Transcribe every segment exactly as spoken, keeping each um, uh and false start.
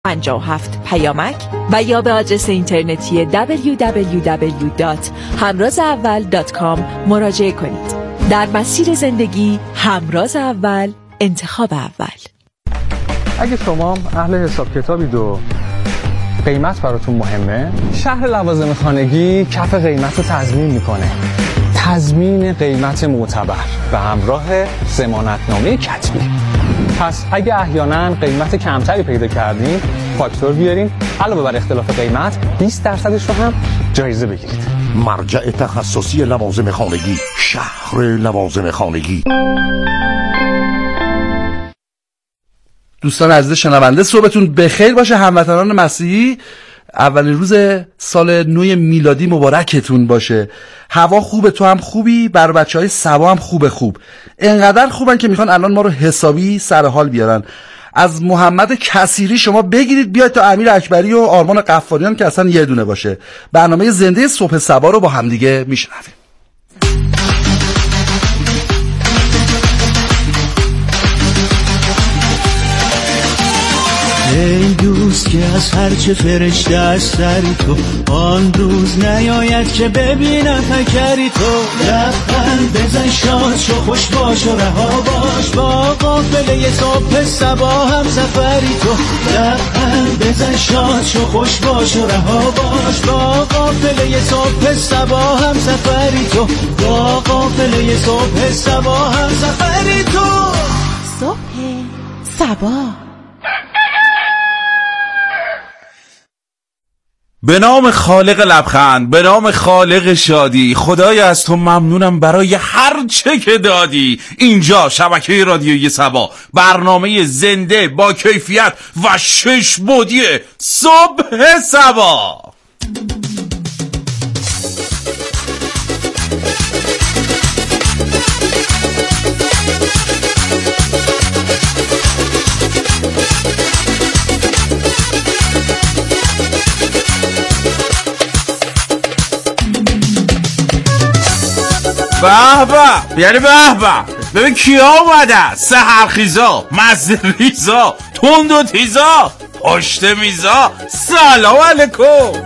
پنجاه و هفت پیامک و یا به آدرس اینترنتی دبلیو دبلیو دبلیو دات همراز اول دات کام مراجعه کنید. در مسیر زندگی همراز اول، انتخاب اول. اگه شما اهل حساب کتابید و قیمت براتون مهمه، شهر لوازم خانگی کف قیمت رو تضمین میکنه. تضمین قیمت معتبر و همراه ضمانتنامه کتبی. پس اگه احیانا قیمت کمتری پیدا کردین، فاکتور بیارین، علاوه بر اختلاف قیمت بیست درصدش رو هم جایزه بگیرید. مرجع تخصصی لوازم خانگی، شهر لوازم خانگی. دوستان عزیز شنونده، صبحتون بخیر باشه. هموطنان مسیحی، اولین روز سال نو میلادی مبارکتون باشه. هوا خوبه، تو هم خوبی، بر بچهای سبا هم خوبه. خوب انقدر خوبن که میخوان الان ما رو حسابی سر حال بیارن. از محمد کثیری شما بگیرید بیاید تا امیر اکبری و آرمان قفاریان که اصلا یه دونه باشه. برنامه زنده صبح سبا رو با همدیگه میشنویم. ای دوست که از هرچه فرشته از سری تو، آن روز نیاید که ببینم پیکری تو. لبخند بزن، شاد شو، خوش باش و رها باش، با قافله صبح صبا هم سفری تو. لبخند بزن، شاد شو، خوش باش و رها باش، با قافله صبح صبا هم سفری تو. با قافله صبح صبا هم سفری تو. صبح صبا. به نام خالق لبخند، به نام خالق شادی، خدای از تو ممنونم برای هر چه که دادی. اینجا شبکه رادیویی صبا، برنامه زنده با کیفیت و شش بعدی صبح صبا. به به، یعنی به به. ببین کیا اومدن؟ سحرخیزا، مزه ریزا، تند و تیزا، پشت میزا. سلام علیکم.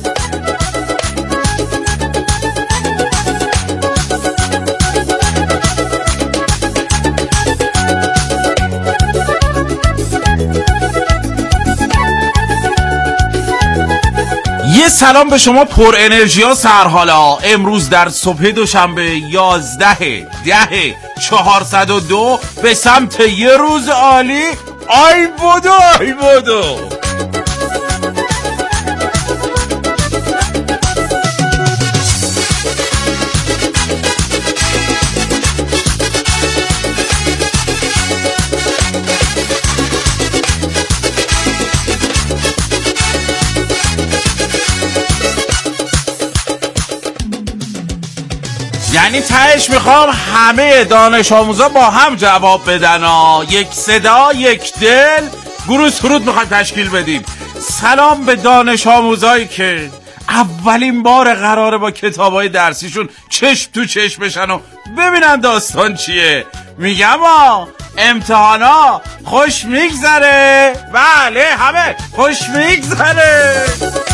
یه سلام به شما پر انرژی ها سرحالا. امروز در صبح دوشنبه یازده ده چهارصد و دو به سمت یه روز عالی. آی بودو آی بودو. یعنی تهش میخوام همه دانش آموزا با هم جواب بدن ها. یک صدا، یک دل. گروه سرود میخواد تشکیل بدیم. سلام به دانش آموزایی که اولین بار قراره با کتابای درسیشون چشم تو چشم بشن و ببینن داستان چیه. میگم ها امتحانا خوش میگذره. بله همه خوش میگذره.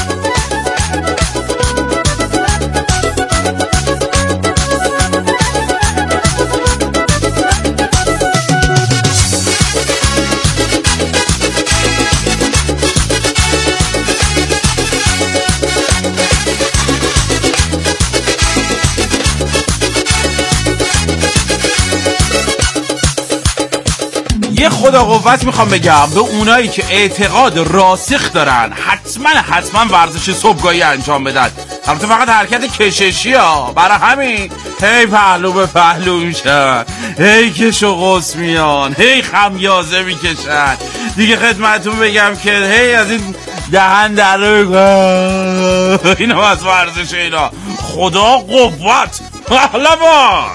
یه خدا قوت میخوام بگم به اونایی که اعتقاد راسخ دارن حتما حتما ورزش صبحگاهی انجام بدن. البته فقط حرکت کششی ها. برای همین هی پهلو به پهلو میشن، هی کش و قوس میان، هی خمیازه میکشن. دیگه خدمتون بگم که هی از این دهن در اینا از ورزش اینا. خدا قوت پهلوان.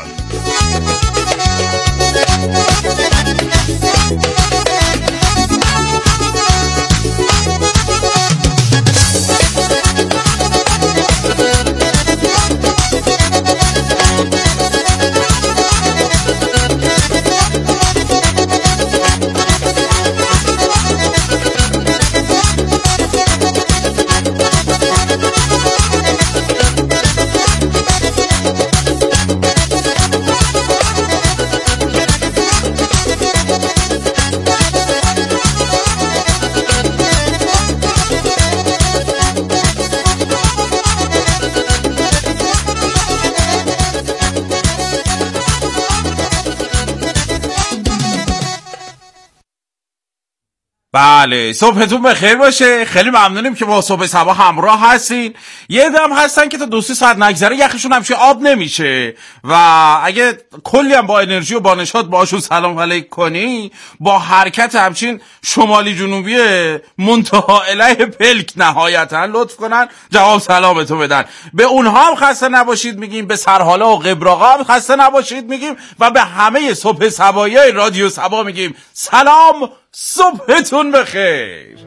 بله صبحتون بخیر باشه. خیلی ممنونیم که با صبح صبا همراه هستین. یه دم هستن که تا دو سه ساعت نگذره یخشون همیشه آب نمیشه و اگه کلی هم با انرژی و با نشاط باشون سلام علیک کنی با حرکت همچین شمالی جنوبی منتها الیه پلک نهایتا لطف کنن جواب سلامتو بدن. به اونها هم خسته نباشید میگیم، به سرحالا و قبراقا هم خسته نباشید میگیم و به همه صبح صبایای رادیو صبا میگیم سلام، صبحتون بخیر.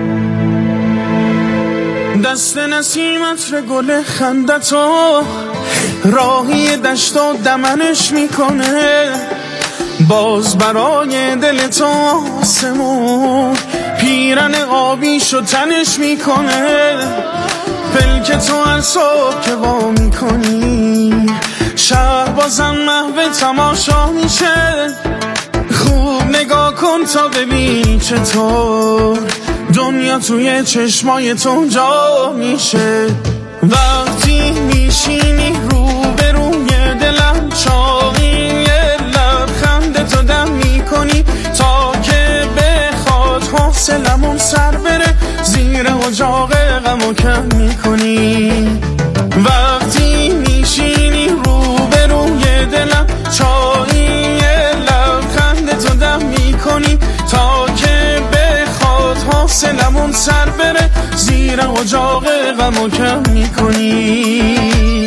دست نسیمت ر گل خندتو راهی دشت و دمنش میکنه، باز برای دل تو آسمون پیرن آبیش و تنش میکنه. پلک تو هر صبح که وا میکنی شهر بازم محو تماشا میشه. خوب نگاه کن تا ببین چطور دنیا توی چشمای تو جا میشه. وقتی میشینی رو به روی دلم چاقی یه لبخند تو دم میکنی تا که بخواد حوصلمون سر بره، زیر اجاق غمو کم میکنی. وقتی میشینی رو به روی دلم چاقی یه لبخند تو دم میکنی تا که بخواد حوصلمون سر بره، زیر اجاق غمو کم میکنی.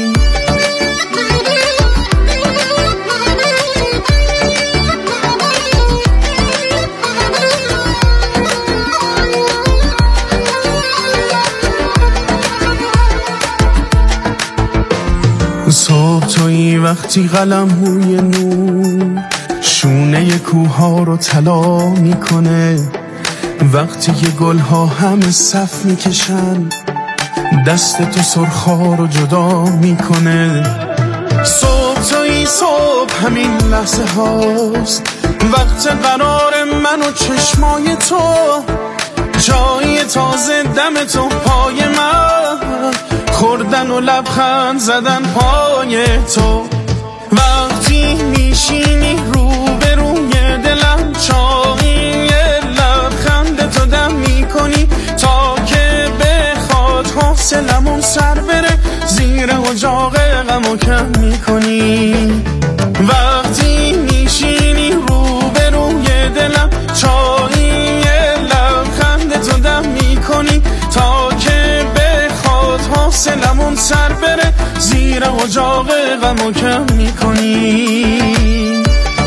صبح توی وقتی قلم روی نور شونه کوها رو طلا میکنه، وقتی که گلها همه صف میکشن دست تو سرخا رو جدا میکنه. صبح توی صبح همین لحظه هاست وقت قرار من و چشمای تو، جای تازه دم تو پای من خوردن و لبخند زدن پای تو. وقتی میشینی رو به روی دلم چاقی یه لبخند تو دم میکنی تا که بخواد حوصلمون سر بره، زیر اجاق غمو کم میکنی. وقتی میشینی رو به روی دلم چاقی یه لبخند تو دم میکنی تا که بخواد حوصلمون سر بره، زیر اجاق غمو کم میکنی.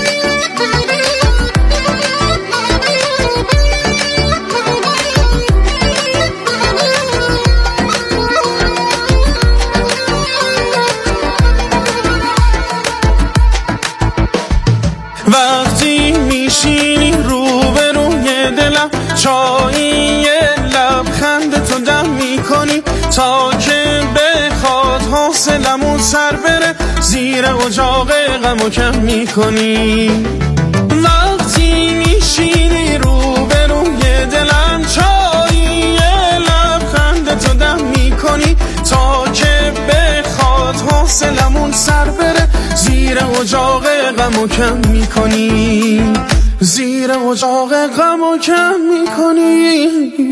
وقتی میشینی رو به روی دلم چایی یه لبخند تو دم میکنی تا که بخواد حوصلمون سر بره، زیر اجاق غمو کم میکنی. وقتی میشینی رو به روی دلم چایی یه لبخند تو دم میکنی تا که بخواد حوصلمون سر بره، زیر اجاق غمو کم میکنی. زیر اجاق غمو کم میکنی.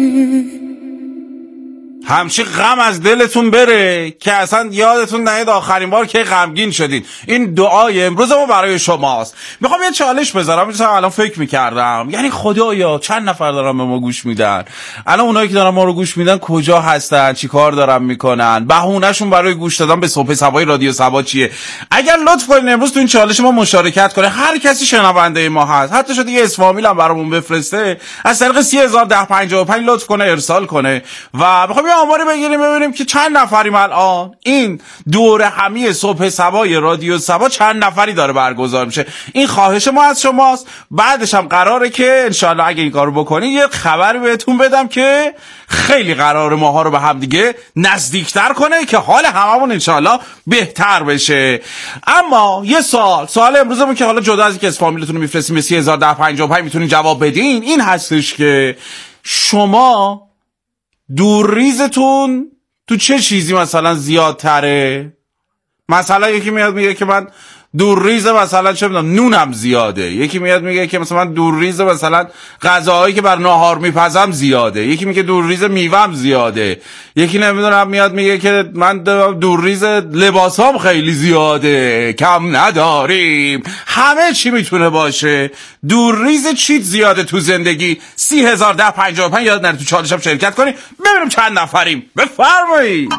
همچی غم از دلتون بره که اصلا یادتون نیاد آخرین بار که غمگین شدید. این دعای امروز ما برای شماست. میخوام یه چالش بذارم، مثلا الان فکر میکردم یعنی خدایا چند نفر دارن به ما گوش میدن؟ الان اونایی که دارن ما رو گوش میدن کجا هستن؟ چی کار دارن میکنن؟ بهونهشون برای گوش دادن به صبح صبای رادیو صبا چیه؟ اگر لطف کنین امروز تو این چالش ما مشارکت کنه، هر کسی شنونده ما هست، حتی شده یه اسم فامیل هم برامون بفرسته، از طریق سه هزار و ده پنجاه و پنج لطف کنه ارسال کنه و میخوام آماری بگیریم ببینیم که چند نفریم الان. این دوره همی صبح صبای رادیو صبا چند نفری داره برگزار میشه. این خواهش ما از شماست. بعدش هم قراره که انشالله اگه این کارو بکنین یه خبری بهتون بدم که خیلی قراره ماها رو به هم دیگه نزدیکتر کنه که حال هممون انشالله بهتر بشه. اما یه سوال سوال امروزمون که حالا جدا از اینکه اسپامیلتون رو میفرستیم به سه هزار و ده پنجاه و پنج میتونین جواب بدین، این هستش که شما دورریزتون تو چه چیزی مثلا زیادتره؟ مثلا یکی میاد میگه که من دورریز مثلا چه میدونم نونم زیاده، یکی میاد میگه که مثلا من دورریز مثلا غذاهایی که بر ناهار میپزم زیاده، یکی میگه دورریز میوه‌ام زیاده، یکی نمیدونم میاد میگه که من دورریز لباسام خیلی زیاده کم نداریم. همه چی میتونه باشه. دورریز چیت زیاده تو زندگی. سی هزار ده پنجاه و پنج یاد نره تو چالشم شرکت کنی ببینیم چند نفریم. بفرمایید.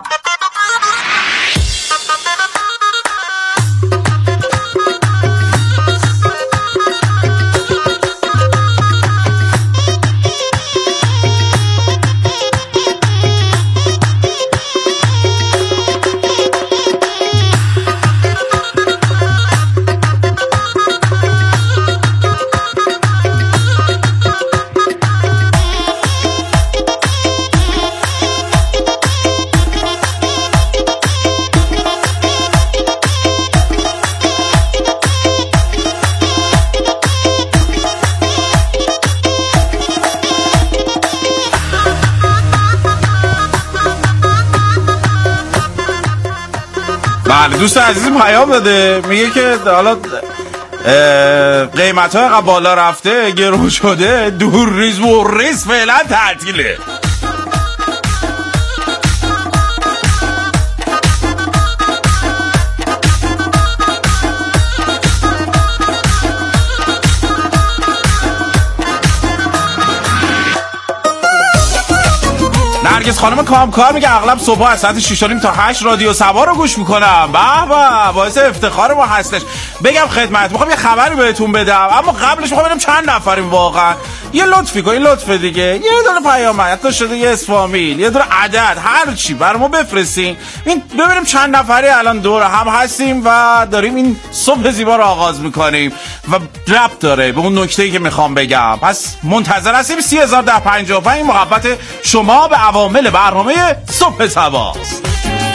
بله دوست عزیزم پیام داده میگه که حالا قیمت های بالا رفته گرون شده دور ریز و ریز فعلا تعطیله. نرگس خانم کامکار میگه اغلب صبح از ساعت شش و نیم تا هشت رادیو سبا رو گوش میکنم. به به باعث افتخار ما هستش. بگم خدمت میخوام یه خبری بهتون بدم اما قبلش میخوام ببینم چند نفریم واقعا. یه لطفی کن، یه لطف دیگه، یه دونه پیام حتی شده یه اسفامیل، یه دونه عدد، هر چی برامو بفرستین این ببینیم چند نفری الان دور هم هستیم و داریم این صبح زیبا رو آغاز میکنیم و ربط داره به اون نکته‌ای که میخوام بگم. پس منتظر هستیم. سی هزار ده پنجاه و پنج محبت شما به عوامل برنامه صبح سباست.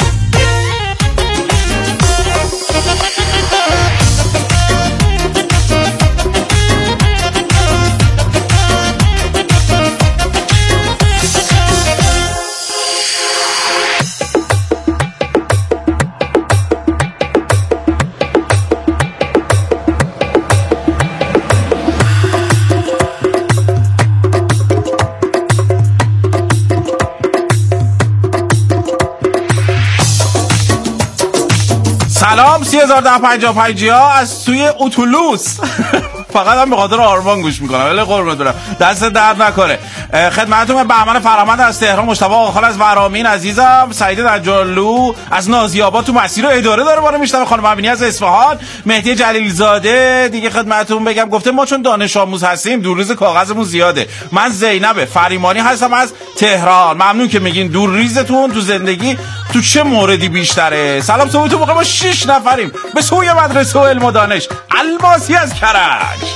سلام. سی هزار ده پنجاه و پنج ها از توی اتولوس فقط هم به خاطر آرمان گوش میکنم ولی قربونت برم دست درد نکنه. خدمتتون بهمن فرامند از تهران، مصطفی آقاخال از ورامین عزیزم، سعید دجالو از نازی‌آباد تو مسیر اداره داره ما رو میشنوه، خانم امینی از اصفهان، مهدی جلیل زاده دیگه خدمتتون بگم گفته ما چون دانش آموز هستیم دورریز کاغذمون زیاده. من زینب فریمانی هستم از تهران. ممنون که میگین دورریزتون تو زندگی تو چه موردی بیشتره. سلام صبحتون بخیر. ما شش نفریم به سوی مدرسه و علم و دانش. الماسی از کرج.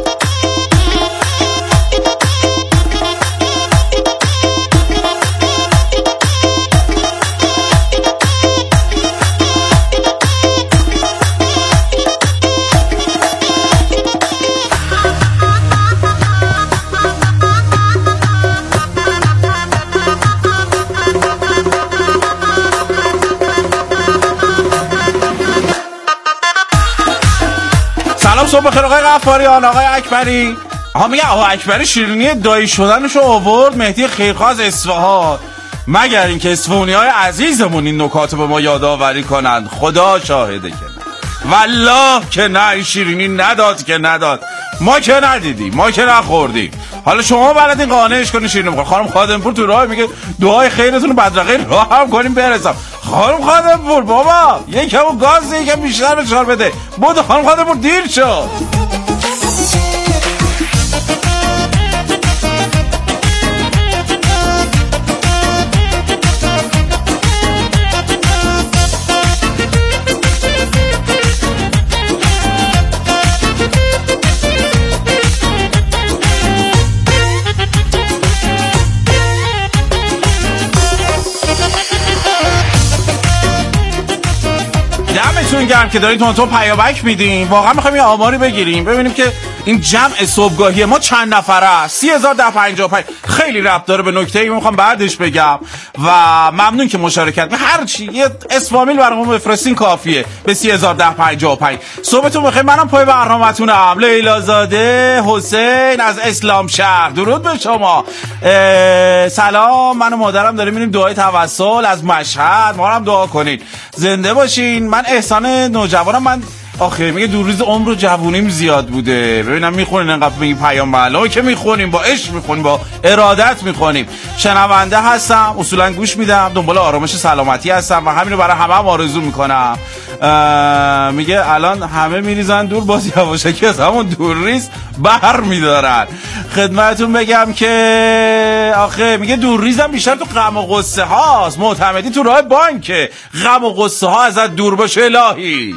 صبح بخیر آقای غفاریان، آقای اکبری. آها میگه آقای اکبری شیرینی دایی شدنشو آورد. مهدی خیرخواه از اصفهان. مگر اینکه اصفهانی‌های عزیزمون این نکات به ما یادآوری کنند. خدا شاهده که نه، والله که نه. این شیرینی نداد که نداد، ما که ندیدیم، ما که نخوردیم. حالا شما بلدین قانعش کنین شیرینی بخور. خانم خادمپور تو راه میگه دعای خیرتون رو بدرقه راه هم کنیم برسم. خانم خادمپور بابا یکم گاز یکم بیشتر بچار بده. بود خانم خادمپور دیر شد. دمتون گرم که دارین تون تون پیامک میدین. واقعا میخوایم یه آماری بگیریم ببینیم که این جمع صبحگاهی ما چند نفره است؟ سی هزار ده پنجاه و پنج. خیلی ربط داره به نکته ای میخوام بعدش بگم و ممنون که مشارکت. هر چی یه اسفامیل برامون بفرستین کافیه به سی هزار ده پنجاه و پنج. صبحتون بخیر. منم پای برنامه‌تونم، لیلا زاده حسین از اسلام شهر. درود به شما. سلام، من و مادرم داریم میریم دعای توسل از مشهد، ما هم دعا کنین زنده باشین. من احسان نوجوانم. من آخه میگه دو روز عمر و جوونیم زیاد بوده. ببینم میخونین انقدر میگی پیام معلومه که میخونیم، با عشق میخونیم، با ارادت میخونیم. شنونده هستم، اصولا گوش میدم، دنبال آرامش سلامتی هستم و همینو برای همه هم آرزو میکنم. میگه الان همه میریزن دور، باز یواشکی از همون دور ریز بر میدارن. خدمتتون بگم که آخه میگه دور ریزم بیشتر تو غم و غصه هاست، معتمدی تو راه بانکه، غم و غصه ها ازت دور باشه الهی.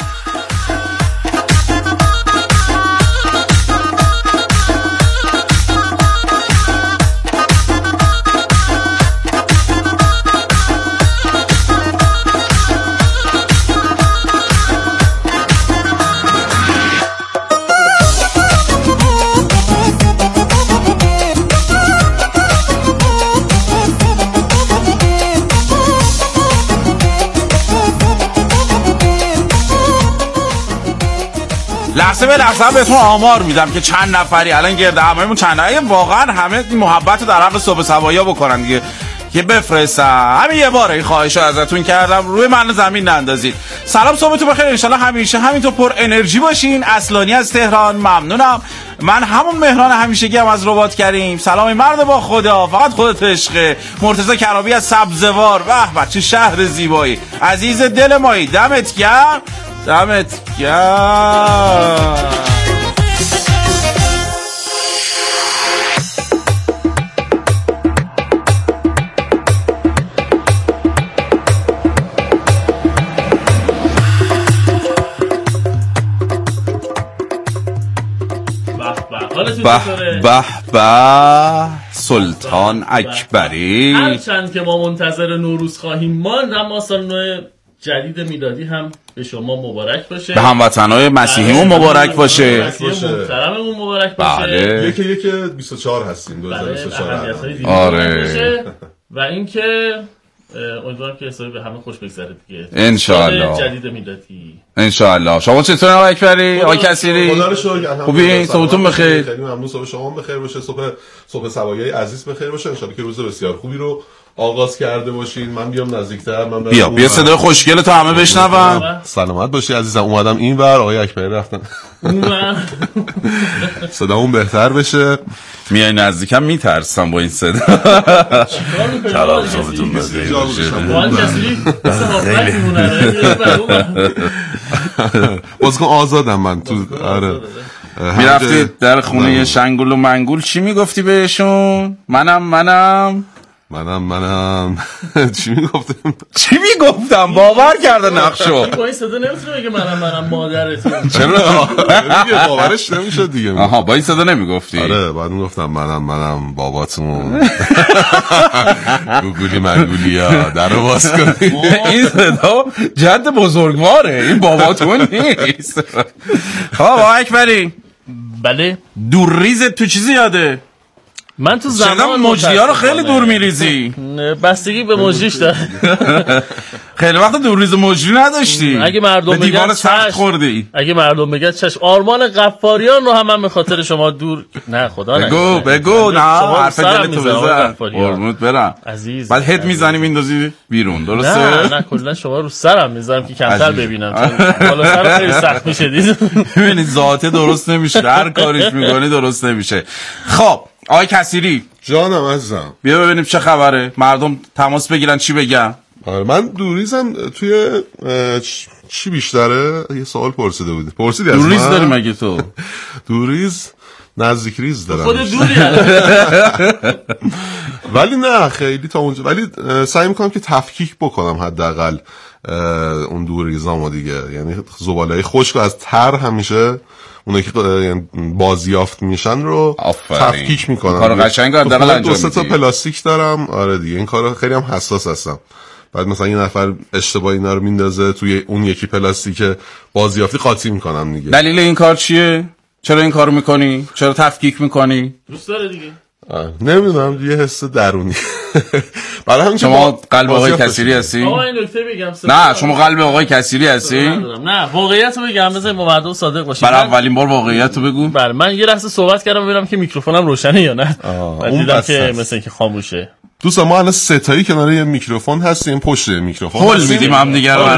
لحظه به لحظه بهتون آمار میدم که چند نفری الان گرد همایمون چند نفری واقعا همه این محبت رو در حق صبح سوایا بکنن دیگه، که بفرستن. همین یه باره این خواهشو ازتون کردم، روی من زمین نندازید. سلام، صبحتون بخیر، ان شاءالله همیشه همینطور پر انرژی باشین. اصلانی از تهران، ممنونم. من همون مهران همیشگی هم از رباط کریم. سلام مرد با خدا، فقط خودت عشقه. مرتضی کرابی از سبزوار، به به چه شهر زیبایی، عزیز دل مایی. دمت گرم، دمت گرم. به به به سلطان اکبری. هرچند که ما منتظر نوروز خواهیم ماند، اما سال نو جدید میلادی هم به شما مبارک باشه، به هموطنای مسیحیمون مبارک باشه، محترممون مبارک باشه. بله. یکی یکی بیست و چهار هستیم دو هزار و بیست و چهار. آره. و اینکه امیدوارم که حسابی به همه خوش بگذره دیگه ان شاء الله. جدید میلادی ان شاء الله. شما چطور آقای اکبری؟ آقای کثیری؟ خدا رو شکر. خوبی؟ صبحتون بخیر. خیلی ممنون. صبح شما بخیر باشه. صبح صبح سوایای عزیز بخیر باشه. ان شاء الله که روز بسیار خوبی رو آغاز کرده باشین. من بیام نزدیکتر. من بیا بیا صدای خوشگل تو همه بشنون. سلامت باشی عزیزم. اومدم اینور، آقای اکبری رفتن صدامون بهتر بشه. میای نزدیکم میترسم با این صدا. سلام صبحتون بخیر باشه. بازکن آزادم من تو. آره میرفتی در خونه شنگول و منگول چی میگفتی بهشون؟ منم منم منم منم چی میگفتم؟ چی میگفتم؟ باور کرده نقشو. با این صدا نمیتونه بگه منم منم مادرتون. چرا؟ باورش نمیشد دیگه. آها با این صدا نمیگفتی؟ آره بعد میگفتم منم منم باباتون. گوگولی منگولیا درو باز کنید. این صدا جد بزرگواره، این باباتون نیست. خب آقای اکبری. بله. دور ریز تو چیزی یاده؟ من تو زمان مجری‌ها رو خیلی دور میریزی. بستگی به مجریش داره. خیلی وقت دور ریز مجری نداشتی. اگه مردم به دیوان سخت خوردی. اگه مردم بگن چشم. آرمان غفاریان رو هم من به خاطر شما دور نه خدا نه. بگو بگو نه حرف دلتو بزن. قربونت برم. عزیز. بعد هد میزنی میندازی بیرون، درسته؟ نه نه کلا شما رو سرم میذارم که کمتر ببینم. بالا سر خیلی سخت میشه دید. ببینید ذاته درست نمیشه، هر کاریش میکنی درست نمیشه. خب آقای کثیری جانم عزیزم، بیا ببینیم چه خبره، مردم تماس بگیرن چی بگن. آره من دوریزم توی چی بیشتره؟ یه سوال پرسیده بودی. پرسیدی از من؟ دوریز داری مگه تو؟ دوریز نزدیک ریز دارم. خود دوری ولی نه خیلی تا اونجا، ولی سعی میکنم که تفکیک بکنم حداقل اون دوریزامو دیگه. یعنی زباله‌های خشک از تر همیشه اونایی که بازیافت میشن رو تفکیک میکنم. کار قشنگ حداقل انجام میدی. دو سه تا پلاستیک دارم. آره دیگه این کارو خیلی هم حساس هستم. بعد مثلا یه نفر اشتباهی اینا رو میندازه توی اون یکی پلاستیک بازیافتی قاطی میکنم دیگه. دلیل این کار چیه؟ چرا این کارو میکنی؟ چرا تفکیک میکنی؟ دوست داره دیگه. نمیدونم، یه حس درونی. برای همین شما قلب آقای کثیری هستی؟ آقا این نکته بگم. نه شما قلب آقای کثیری هستی؟ نه واقعیت رو بگم، بذار با مردم صادق باشیم. برای اولین بار واقعیت رو بگو. بله من یه لحظه صحبت کردم ببینم که میکروفونم روشنه یا نه. بعد دیدم که مثلا اینکه خاموشه. دوستان ما الان ستایی کنار یه میکروفون هستیم، پشت میکروفون هول میدیم هم دیگه رو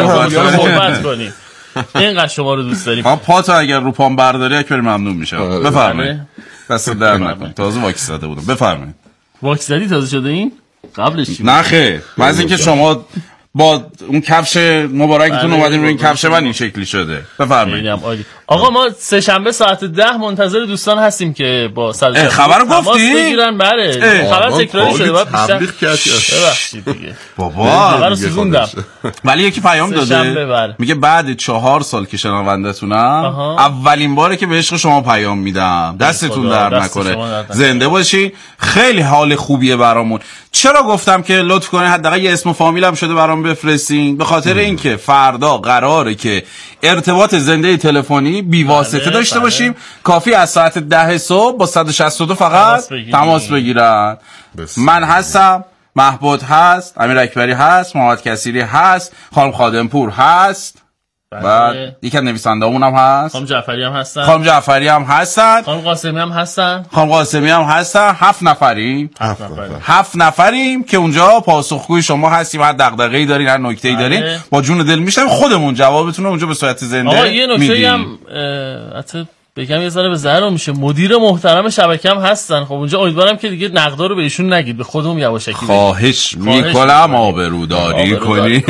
صحبت کنیم. اینقدر شما رو دوست داریم. ما پاتو اگر رو پام برداری اکبر ممنون میشم. بفرمایید. دست در نکن. تازه واکس زده بودم. بفرمایید. واکس زدی تازه شده این؟ قبلش چی بود؟ نه خیر. من از اینکه شما با اون کفش مبارکتون اومدین روی این کفش من این شکلی شده. بفرمایید. آقا ما سه شنبه ساعت ده منتظر دوستان هستیم که با صد خبرو گفتی؟ بگیرن. بله خبر تکراری شده بعد بیشتر ببخشید دیگه بابا خبرو سوزوندم. ولی یکی پیام داده میگه بعد چهار سال که شنونده‌تونم اولین باره که به عشق شما پیام میدم. دستتون در نکنه، زنده باشی. خیلی حال خوبیه برامون. چرا گفتم که لطف کنین حداقل یه اسم و فامیلم شده برام بفرستین؟ به خاطر اینکه فردا قراره که ارتباط زنده تلفنی بی واسطه داشته باشیم. کافی از ساعت ده صبح با صد و شصت و دو فقط تماس بگیرن. من هستم، محبود هست، امیر اکبری هست، محمد کثیری هست، خانم خادمپور هست، بعد یکی از نویسنده‌مون هم هست، خانم جعفری هم هستن، خانم جعفری هم هستن، خانم قاسمی هم هستن، خانم قاسمی هم هستن. هفت نفریم. هفت نفر. هفت نفریم که اونجا پاسخگوی شما هستیم. هر دغدغه‌ای دارین، هر نکته‌ای دارین، با جون و دل میشیم خودمون جوابتون رو اونجا به صورت زنده آقا یه نکته هم البته بگم یه ذره به ضرر میشه. مدیر محترم شبکه هم هستن. خب اونجا امیدوارم که دیگه نقدا رو بهشون نگید، به خودمون یواشکی بگید. خواهش میکنم آبروداری کنید،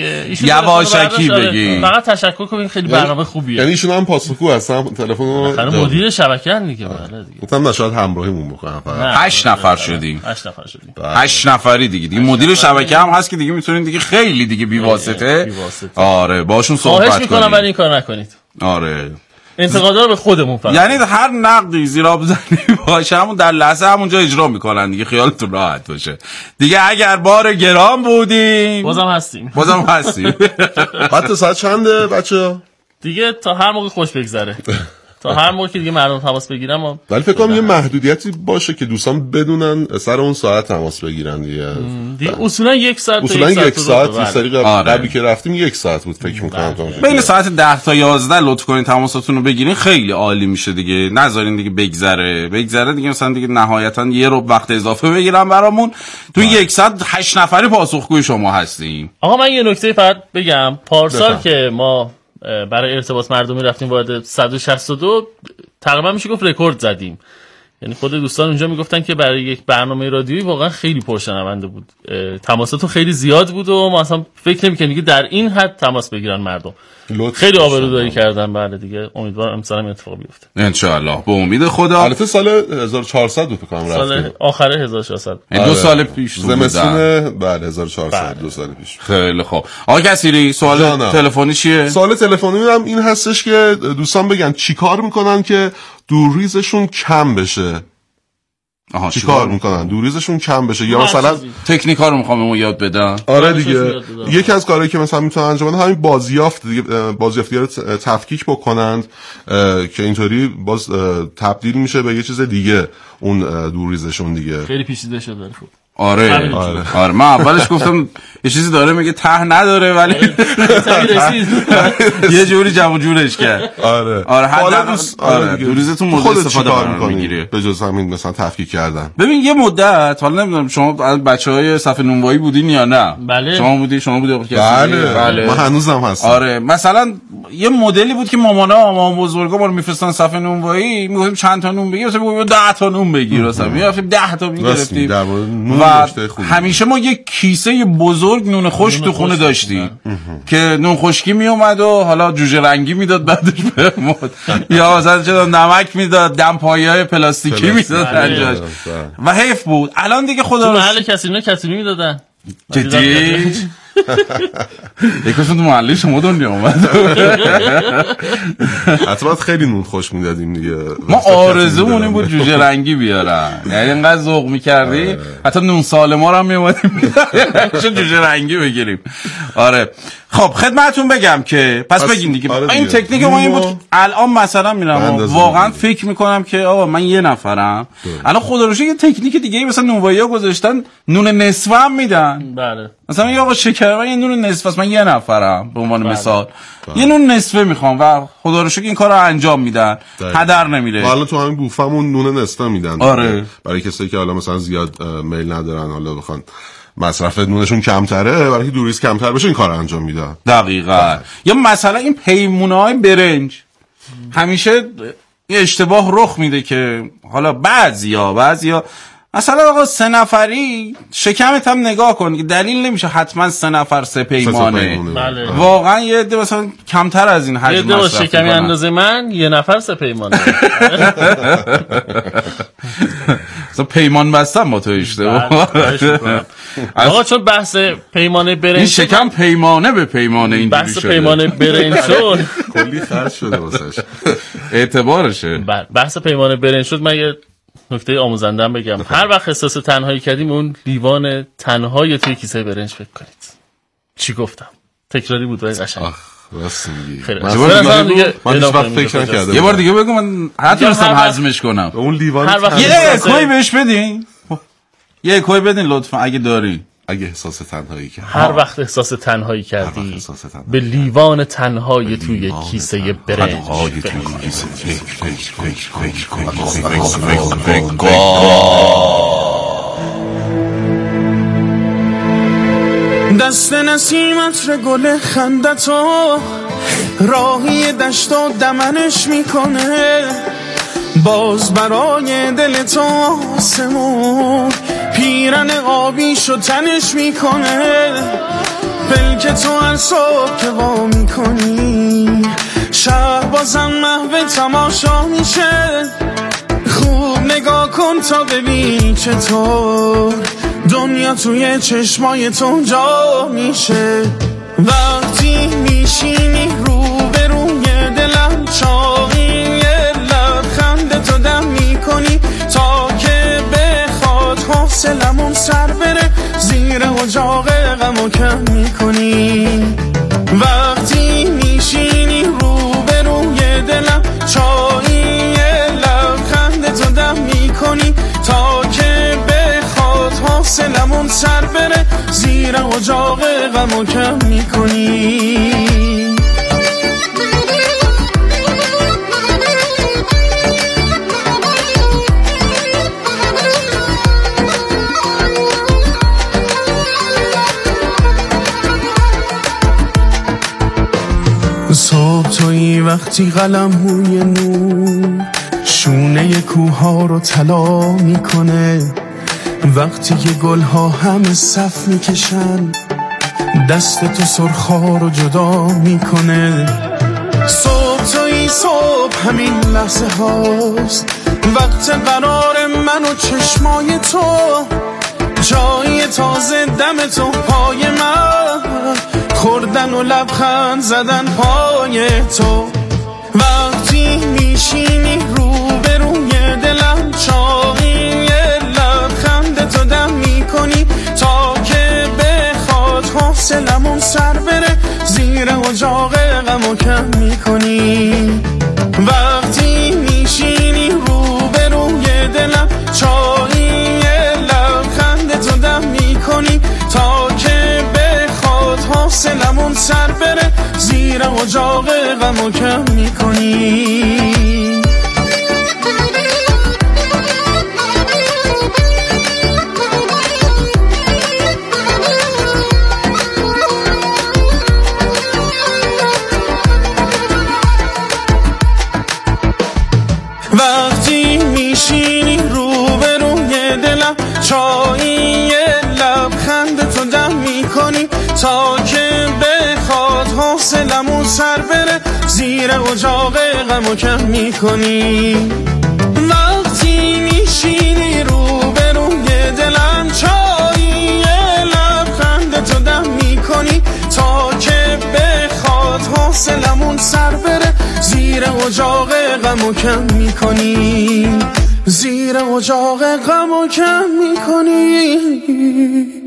یواشکی بگید. فقط تشکر کنید، خیلی برنامه خوبیه. یعنی ایشون هم پاسخگو هستن، تلفن رو مدیر شبکه ان دیگه. بله دیگه گفتم نشاط همراهیمون بکنم. فقط هشت نفر شدیم. هشت نفر شدیم. هشت نفری دیگه. دیگه مدیر شبکه هم هست که دیگه میتونین دیگه خیلی دیگه بی واسطه. آره باشون صحبت کنید. خواهش میکنم ولی این کار نکنید. آره انتقادا رو به خودمون فقط. یعنی هر نقدی زیرا بزنی باشه همون در لحظه همونجا اجرا میکنن دیگه، خیالتون راحت باشه دیگه. اگر بار گرام بودیم بازم هستیم بازم هستیم. حتی ساعت چنده بچه‌ها؟ دیگه تا هر موقع خوش بگذره، تا هر موقع که دیگه مردم تماس بگیرن. و ولی فکر کنم یه محدودیتی باشه که دوستان بدونن سر اون ساعت تماس بگیرن دیگه. دیگه اصولا یک ساعت اصولا یک ساعت یه سری قبلی که رفتیم یک ساعت بود فکر می‌کنم. بین ساعت ده تا یازده لطف کنین تماساتون رو بگیرین، خیلی عالی میشه دیگه. نذارین دیگه بگذره بگذره دیگه، مثلا دیگه نهایتا یه رو وقت اضافه بگیرن برامون. تو یک ساعت هشت نفری پاسخگوی شما هستیم. آقا من یه نکته فقط بگم. پارسال که ما برای ارتباط مردمی رفتیم وارد صد و شصت و دو، تقریبا میشه گفت رکورد زدیم. یعنی خود دوستان اونجا میگفتن که برای یک برنامه رادیویی واقعا خیلی پرشنونده بود، تماساتون خیلی زیاد بود و ما اصلا فکر نمی‌کنیم که در این حد تماس بگیرن مردم. خیلی آبروداری کردن. بله دیگه امیدوارم امسال هم اتفاق بیفته ان شاء الله به امید خدا. البته سال هزار و چهارصد بود فکر کنم رفتیم، سال آخر هزار و چهارصد، دو سال پیش زمستون. بله هزار و چهارصد دو سال پیش. خیلی خوب. آقا کثیری سوال تلفنی چیه؟ سوال تلفنی هم این هستش که دوستان بگن چیکار میکنن که دورریزشون کم بشه. آها چی کار میکنن دوریزشون کم بشه، یا مثلا تکنیکا رو میخوام بهمون یاد بدن. آره دیگه یکی از کارهایی که مثلا میتونن انجام بدن همین بازیافت دیگه، بازیافتی رو تفکیک بکنند که اینطوری باز تبدیل میشه به یه چیز دیگه اون دوریزشون دیگه. خیلی پیچیده شده. خوب آره آره آره من اولش گفتم یه چیزی داره میگه ته نداره ولی یه جوری جمع جورش کرد. آره آره حالا آره دوریزتون مورد استفاده قرار میگیره به جز همین مثلا تفکیک کردن. ببین یه مدت حالا نمیدونم شما بچهای صف نونوایی بودین یا نه؟ بله. شما بودی شما بودی بله بله من هنوزم هستم. آره مثلا یه مدلی بود که مامانا مامان بزرگا ما رو میفرستن صف نونوایی، میگفتیم چند تا نون بگیر، مثلا میگفتیم ده تا نون بگیر، مثلا میرفتیم ده تا میگرفتیم. و همیشه ما یک کیسه بزرگ نون خشک تو خونه داشتیم که نون خشکی می اومد و حالا جوجه رنگی میداد بعدش بمون، یا مثلا چه نمک میداد، دمپایی‌های پلاستیکی میداد انجاش و حیف بود. الان دیگه خدا رو محل کسینا کسینی میدادن. جدی یکاشون تو محله شما دنیا اومد. حتما خیلی نون خوش میدادیم دیگه. ما آرزومون این بود جوجه رنگی بیارن، یعنی اینقدر ذوق میکردی حتی نون سالما رو هم میومدیم چون جوجه رنگی بگیریم. آره خب خدمتتون بگم که پس بگیم دیگه آره این تکنیک ما این بود که الان مثلا میرم واقعا فکر میکنم که آقا من یه نفرم الان خدا رو شکر یه تکنیک دیگه مثلا نونوایی ها گذاشتن نون نصفه هم میدن. بله مثلا یه آقا شکر یه نون نصفه است، من یه نفرم به عنوان مثال یه نون نصفه میخوام و خدا رو شکر این کارو انجام میدن هدر نمیره. حالا تو همین بوفمون نون نصفه میدن. آره برای کسایی که حالا مثلا زیاد میل ندارن حالا بخوان مصرف نونشون کمتره، برای که دوریز کمتر بشه این کار انجام میدن. دقیقاً. یا مثلا این پیمونه‌های برنج همیشه یه اشتباه رخ میده که حالا بعضیا بعضیا مثلا آقا سه نفری شکمت هم نگاه کن که دلیل نمیشه حتما سه نفر سه پیمانه. بله. واقعا یه عده مثلا کمتر از این حجم مصرف کنن. یه عده شکمی اندازه من یه نفر سه پیمانه. مثلا پیمان بستم با تو اشتباه. آقا چون بحث پیمانه برنج این شکم پیمانه به پیمانه اینجوری بحث شده. پیمانه برنج شد کلی خرج شده واسش. اعتبارشه. بحث پیمانه برنج شد. من یه نکته آموزنده هم بگم. هر وقت احساس تنهایی کردیم اون لیوان تنهایی توی کیسه برنج فکر کنید. چی گفتم؟ تکراری بود ولی قشنگ. راست میگی. خیلی من دیگه من هیچ وقت فکر نکردم. یه بار دیگه بگو من نتونستم هضمش کنم. اون لیوان یه کوی بهش بدین. یه کوی بدین لطفا اگه داری. اگه احساس تنهایی کردی هر وقت احساس تنهایی کردی به لیوان تنهایی توی کیسه برنج دست نسیمت ر گل خندتو راهی دشت و دمنش میکنه باز برای دل تو آسمون پیرن آبیشو تنش میکنه پلک تو هر صبح که وا میکنی شهر بازم محو تماشا میشه خوب نگاه کن تا ببین چطور دنیا توی چشمای تو جا میشه وقتی میشینی رو به روی دلم چاقی لبخند تو دم میکنی تا که بخواد حوصلمون سر بره زیر اجاق غمو کم میکنی وقتی میشینی رو به روی دلم چایی لبخند تو دم میکنی تا که بخواد حوصلمون سر بره زیر اجاق غمو کم میکنی صبح توی وقتی قلم موی نور شونه کوها رو طلا میکنه وقتی که گلها همه صف میکشن دست تو سرخا رو جدا میکنه صبح توی صبح همین لحظه هاست وقت قرار من و چشمای تو جای تازه دم تو پای من خوردن و لبخند زدن پای تو وقتی میشینی رو به روی دلم چاقی لبخند تو دم میکنی تا که بخواد حوصلمون سر بره زیر اجاق غمو کم میکنی وقتی میشینی رو به روی دلم چاقی لبخند تو دم میکنی تا که بخواد حوصلمون سر بره زیر اجاق غمو کم میکنی وقتی میشینی رو به روی دلم چایی لبخند تو دم میکنی تا که بخواد حوصلمون سر بره زیر اجاق غمو کم میکنی وقتی میشینی رو به روی دلم چایی لبخند تو دم میکنی تا که بخواد حوصلمون سر بره زیر اجاق غمو کم میکنی زیر اجاق غمو کم میکنی